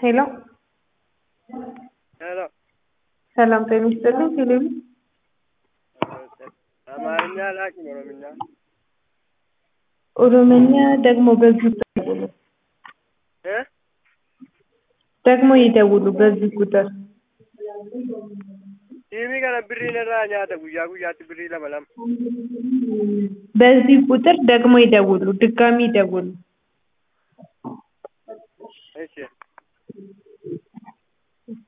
ሄሎ ሄሎ ሰላም ጤና ይስጥልኝ። ቴሌቪ አማርኛ ላኪ ኦሮምኛ ደግሞ በዚህ ይደውሉ ደግሞ ይደውሉ በዚህ ቁጥር ቲቪ ጋር ብሪ ነራ ኛታ ጉያ ጉያት ብሪ ለማለም በዚህ ቁጥር ደግሞ ይደውሉ ድጋሚ ይደውሉ። እሺ